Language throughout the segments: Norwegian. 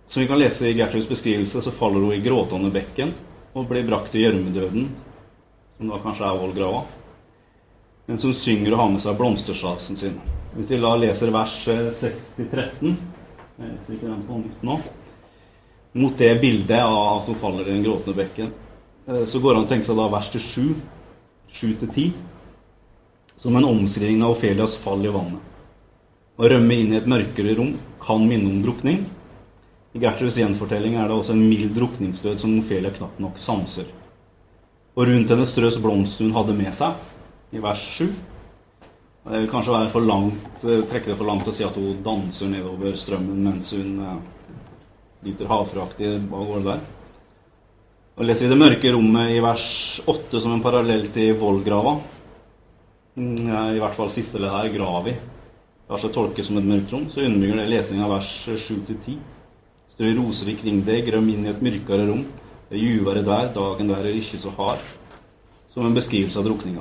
Som vi kan lese i Gertruds beskrivelse, så faller hun i gråtende bekken og blir brakt til gjørmedøden, som da kanskje er vollgrava. Men som synger og har med seg blomstersasen sin. Hvis vi leser vers 6-13, jeg vet ikke den på nytt nå, mot det bildet av at hun faller i den gråtende bekken, så går han å tenke seg da vers til 7-10, som en omskrivning av Ofelias fall i vannet. Å rømme inn i et mørkere rom kan minne om drukning. I Gertruds gjenfortelling er det også en mild drukningsdød som Ofelia knapt nok sanser. Og rundt henne strøs blomsten hun hadde med seg, i vers 7. Det vil kanskje være trekke det for langt å si at hun danser nedover strømmen mens hun lyter havfraktig av gårde der. Og leser vi det mørke rommet i vers 8 som en parallell til vollgrava. I hvert fall siste ledd her, gravi. Det seg tolkes som et mørkt rom, så underbygger det lesningen av vers 7-10. Strø roser ikring deg, grøm inn i et mørkere rom. Det juvere der, dagen der er ikke så hard. Som en beskrivelse av drukninga.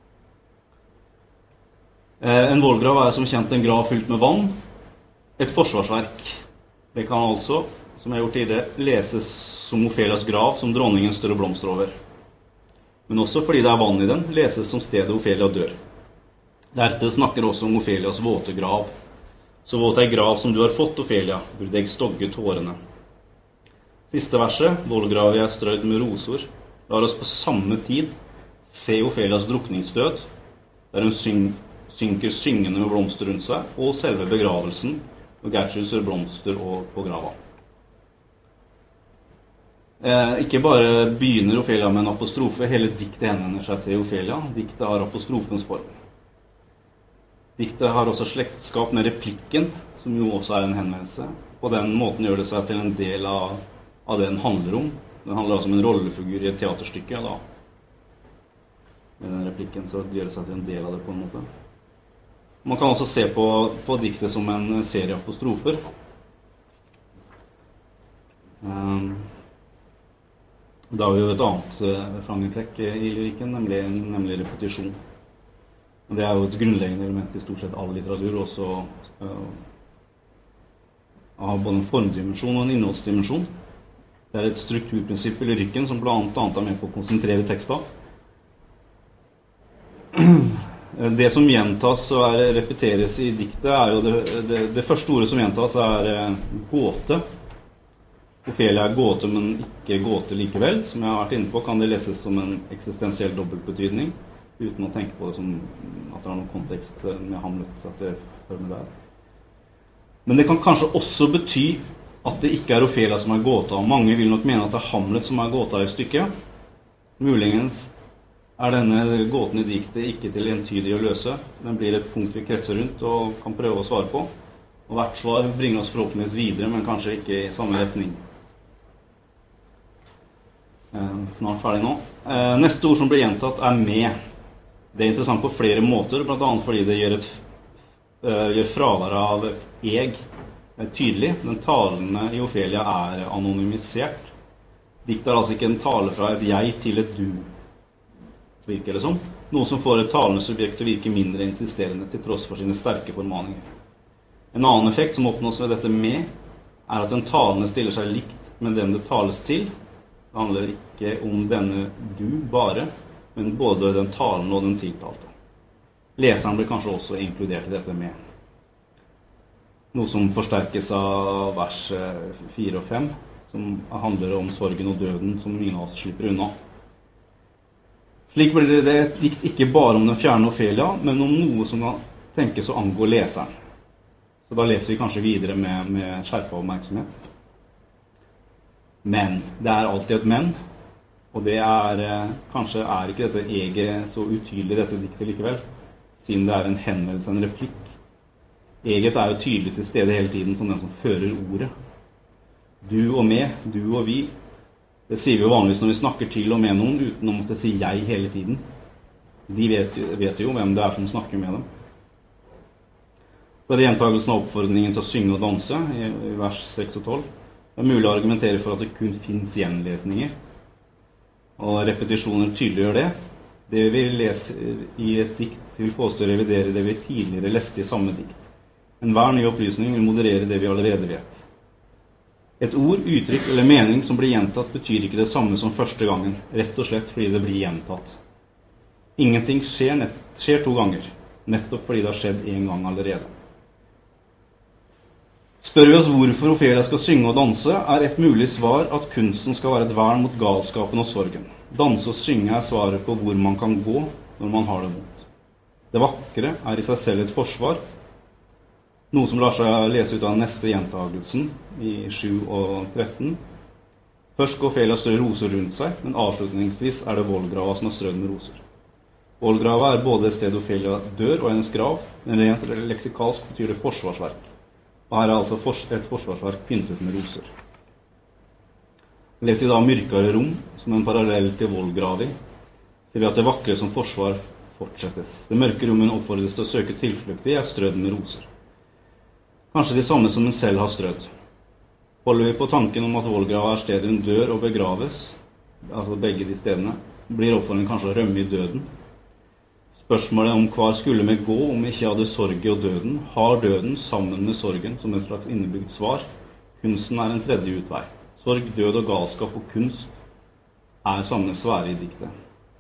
En vollgrav er som kjent en grav fylt med vann. Et forsvarsverk. Det kan altså, som jeg har gjort tidligere, leses som Ofelias grav, som dronningen strør blomster over. Men også fordi det er vann i den, leses som stedet Ofelia dør. Deretter snakker også om Ofelias våte grav. Så våt ei grav som du har fått, Ofelia, burde jeg stogge tårene. Siste verset, vollgrav er strødd med rosor, lar oss på samme tid se Ofelias drukningsdød, der hun synker syngende med blomster rundt seg, og selve begravelsen, og Gertrud ser blomster på grava. Ikke bare begynner Ofelia med en apostrofe, hele diktet henvender seg til Ofelia. Diktet har apostrofens form. Diktet har også slektskap med replikken, som jo også er en henvendelse. På den måten gjør det seg til en del av det den handler om. Den handler altså om en rollefigur i et teaterstykke, da. Med den replikken så gjør det seg til en del av det på en måte. Man kan også se på diktet som en serie apostrofer. Da har vi jo et annet frangetrekk i lyrikken, nemlig repetisjon. Det er jo et grunnleggende element i stort sett all litteratur, også av både en formdimensjon og en innholdsdimensjon. Det er et strukturprinsipp i lyrikken som blant annet er med på å konsentrere tekster. Det som gjentas og repeteres i diktet er jo det første ordet som gjentas er gåte. Ofelia er gåte, men ikke gåte likevel. Som jeg har vært inne på, kan det leses som en eksistensiell dobbeltbetydning, uten å tenke på det som at det har noen kontekst med Hamlet, at det hører med der. Men det kan kanskje også bety at det ikke er Ofelia som er gåta, og mange vil nok mene at det er Hamlet som er gåta i stykket. Muligens er denne gåten i diktet ikke til entydig å løse. Den blir et punkt vi kretser rundt og kan prøve å svare på. Og hvert svar bringer oss forhåpentligvis videre, men kanskje ikke i samme retning. Snart ferdig nå. Neste ord som blir gjentatt er med. Det er interessant på flere måter, blant annet fordi det gjør fraværet av jeg tydelig. Den talende i Ofelia er anonymisert. Diktet er altså ikke en tale fra et jeg til et du, virker det som. Noe som får et talende subjekt til å virke mindre insisterende til tross for sine sterke formaninger. En annen effekt som oppnås ved dette med, er at den talende stiller seg likt med den det tales til. Det handler ikke om denne du bare, men både den talende og den tiltalte. Leseren blir kanskje også inkludert i dette med. Noe som forsterkes av vers 4 og 5, som handler om sorgen og døden som ingen av oss slipper unna. Slik blir det et dikt ikke bare om den fjerne Ofelia, men om noe som kan tenkes å angå leseren. Så da leser vi kanskje videre med skjerpet oppmerksomhet. Men, det er alltid et men, og det kanskje er ikke dette eget så utydelig dette diktet likevel, siden det er en henvendelse, en replikk. Eget er jo tydelig til stede hele tiden som den som fører ordet. Du og meg, du og vi, det sier vi jo vanligvis når vi snakker til og med noen uten å måtte si jeg hele tiden. De vet jo hvem det er som snakker med dem. Så er det gjentagelsen av oppfordringen til å synge og danse i vers 6 og 12. Det er mulig å argumentere for at det kun finnes gjenlesninger. Og repetisjoner tydeliggjør det. Det vi leser i et dikt vil påstå å revidere det vi tidligere leste i samme dikt. Enhver ny opplysning vil moderere det vi allerede vet. Et ord, uttrykk eller mening som blir gjentatt, betyr ikke det samme som første gangen, rett og slett fordi det blir gjentatt. Ingenting skjer 2 ganger, nettopp fordi det har skjedd 1 gang allerede. Spør vi oss hvorfor Ofelia skal synge og danse, er et mulig svar at kunsten skal være et vern mot galskapen og sorgen. Danse og synge er svaret på hvor man kan gå når man har det vondt. Det vakre er i seg selv et forsvar, noe som lar seg lese ut av neste gjentagelsen i 7 og 13. Først går Ofelia strø roser rundt seg, men avslutningsvis er det vollgrava som er strødd med roser. Vollgrava er både et sted Ofelia dør og hennes grav, men rent leksikalsk betyr det forsvarsverk. Og her er altså et forsvarsverk pyntet med roser. Leser vi da mørkere rom, som en parallell til vollgravi, ser vi at det vakre som forsvar fortsettes. Det mørke rommet oppfordres til å søke tilflukt i er strødd med roser. Kanskje de samme som hun selv har strødd. Holder vi på tanken om at vollgrava er stedet hun dør og begraves, altså begge de stedene, blir oppfordringen kanskje å rømme i døden. Spørsmålet om hva skulle vi gå om vi ikke hadde sorg og døden, har døden sammen med sorgen som et slags innebygd svar. Kunsten er en tredje utvei. Sorg, død og galskap og kunst er samme sfære i diktet.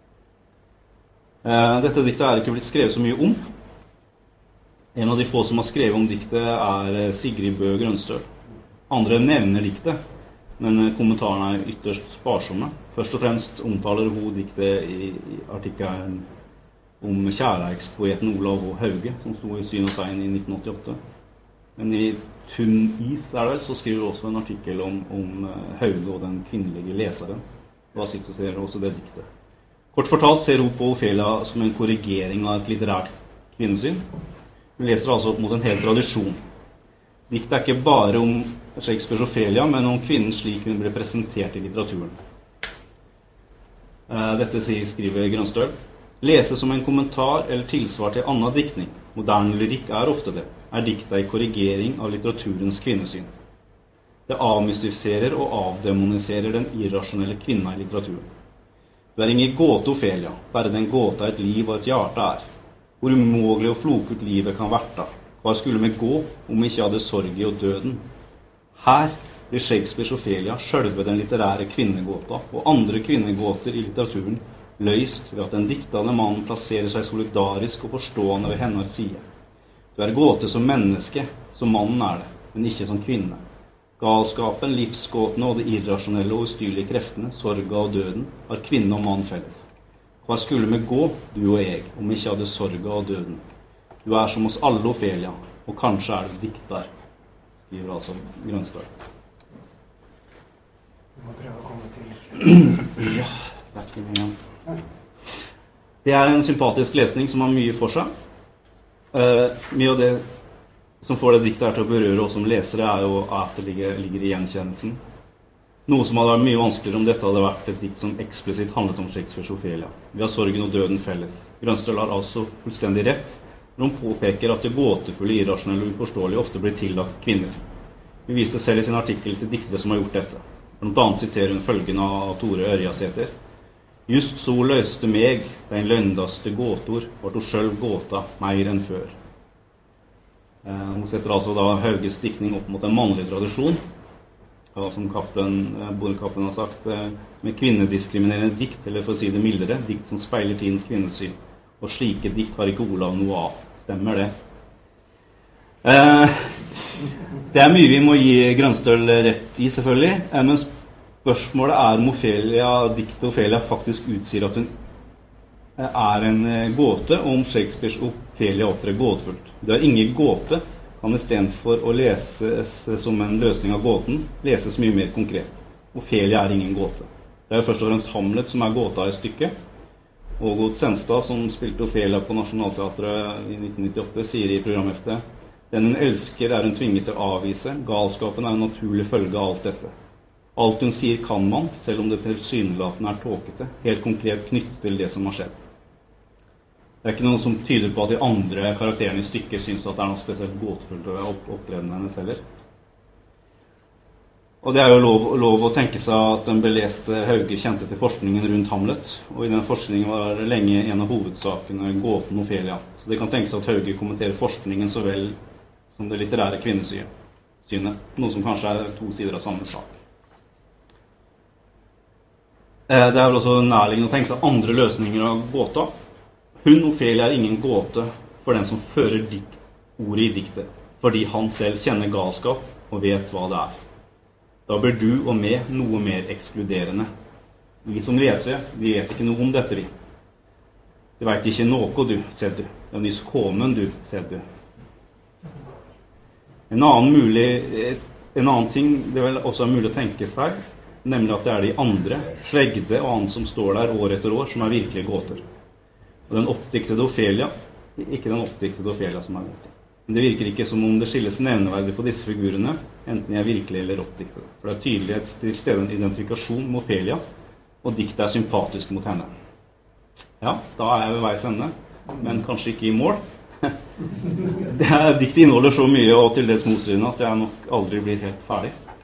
Dette diktet er ikke blitt skrevet så mye om. En av de få som har skrevet om diktet er Sigrid Bø Grønstøl. Andre nevner diktet, men kommentarene er ytterst sparsomme. Først og fremst omtaler hun diktet i artikkelen om kjærleikspoeten Olav H. Hauge, som sto i Syn og Sein i 1988. Men i Tunn is er det vel, så skriver hun også en artikkel om Hauge og den kvinnelige leseren. Da sitter også det diktet. Kort fortalt ser hun på Ofelia som en korrigering av et litterært kvinnesyn. Hun leser altså opp mot en hel tradisjon. Diktet er ikke bare om Shakespeares Ofelia, men om kvinnen slik hun ble presentert i litteraturen. Dette skriver Grønstøl. Lese som en kommentar eller tilsvar til annen diktning, moderne lyrikk er ofte det, er diktet i korrigering av litteraturens kvinnesyn. Det avmystifiserer og avdemoniserer den irrasjonelle kvinna i litteraturen. Du er ingen gåte, Ofelia, bare den gåta et liv og et hjerte er. Hvor umågelig og flokut livet kan verta. Hva skulle vi gå om vi ikke hadde sorg i og døden? Her blir Shakespeares Ofelia sjølve den litterære kvinnegåta og andre kvinnegåter i litteraturen løst ved at den diktende mannen plasserer seg solidarisk og forstående ved hennes side. Du er gåte som menneske, som mannen er det, men ikke som kvinne. Galskapen, livsgåtene og det irrasjonelle og ustyrlige kreftene, sorga og døden, har kvinne og mann felles. Hva skulle vi gå, du og jeg, om vi ikke hadde sorga og døden? Du er som oss alle, Ofelia, og kanskje er du dikter, skriver altså Grønstøl. Du må prøve å komme til. Ja, det er ikke mye. Det er en sympatisk lesning som har mye for seg. Mye av det som får det diktet her til å berøre oss som lesere, er jo at det ligger i gjenkjennelsen. Noe som hadde vært mye vanskeligere om dette hadde vært et dikt som eksplisitt handlet om Shakespeares Ofelia. Vi har sorgen og døden felles. Grønstøl har altså fullstendig rett når hun påpeker at det gåtefulle, irrasjonelle og uforståelige ofte blir tillagt kvinner. Hun viser selv i sin artikkel til diktere som har gjort dette. Blant annet siterer hun følgende av Tore Ørjasæter. Just så løste meg, den løndaste gåtor, vart hun sjølv gåta mer enn før. Hun setter altså da Hauges diktning opp mot en mannlig tradisjon, som Bondekappen har sagt, med kvinnediskriminerende dikt, eller for å si det mildere, dikt som speiler tidens kvinnesyn. Og slike dikt har ikke Olav noe av. Stemmer det? Det er mye vi må gi Grønstøl rett i, selvfølgelig, men spørsmålet er om diktet Ofelia faktisk utsier at hun er en gåte, og om Shakespeares Ofelia opptrer gåtefullt. Det er ingen gåte, kan i stedet for å leses som en løsning av gåten, leses mye mer konkret. Ofelia er ingen gåte. Det er jo først og fremst Hamlet som er gåta i stykket. Ågot Senstad, som spilte Ofelia på Nationaltheatret i 1998, sier i programheftet: den hun elsker er hun tvinget til å avvise, galskapen er en naturlig følge av alt dette. Alt hun sier kan man, selv om det tilsynelatende er tåkete, helt konkret knyttet til det som har skjedd. Det er ikke noe som tyder på at de andre karakterene i stykket synes at det er noe spesielt gåtefullt å opptreden hennes heller. Og det er jo lov å tenke seg at den beleste Hauge kjente til forskningen rundt Hamlet, og i den forskningen var det lenge en av hovedsakene gåten Ofelia. Så det kan tenkes at Hauge kommenterer forskningen så vel som det litterære kvinnesynet. synet, noe som kanskje er to sider av samme sak. Det er vel også nærliggende å tenke seg andre løsninger av gåta. Hun, Ophelia, er ingen gåte for den som fører ordet i diktet, fordi han selv kjenner galskap og vet hva det er. Da blir du og meg noe mer ekskluderende. Vi som leser, vi vet ikke noe om dette, vi. Du vet ikke noe, du, ser du. Det er nyss komen, du, ser du. En annen ting det vel også er mulig å tenke seg, nemlig at det er de andre, Svegde og han som står der år etter år, som er virkelige gåter. Og den oppdiktede Ophelia, ikke den oppdiktede Ophelia som er gåter. Men det virker ikke som om det skilles nevneverdig på disse figurene, enten de er virkelige eller oppdiktede. For det er tydelig til stede en identifikasjon med Ophelia, og diktet er sympatisk mot henne. Ja, da er jeg ved veis ende, men kanskje ikke i mål. Diktet inneholder så mye og til dels motstridende at jeg nok aldri blir helt ferdig.